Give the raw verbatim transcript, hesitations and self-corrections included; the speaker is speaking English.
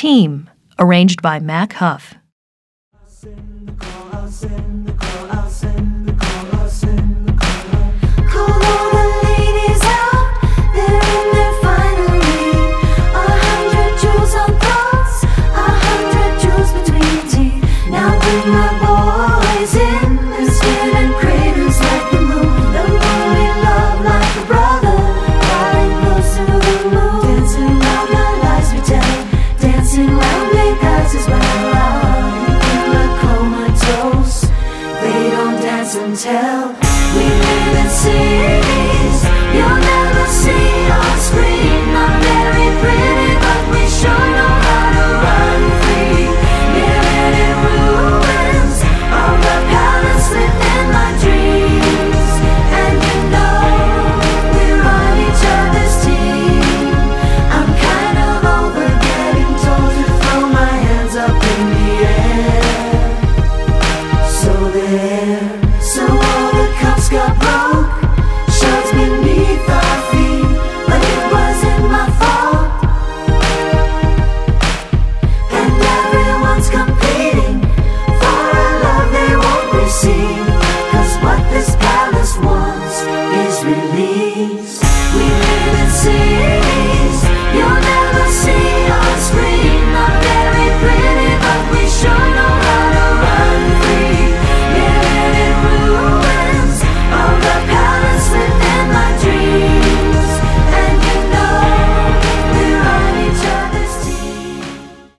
Team, arranged by Mac Huff. Until we live in cities you'll never see on screen. Not very pretty, but we sure know how to run free. Living in ruins of the palace within my dreams. And you know we're on each other's team. I'm kind of over getting told to throw my hands up in the air. So there. So all the cups got broke, shards beneath our feet, but it wasn't my fault. And everyone's competing for a love they won't receive, 'cause what this palace wants is really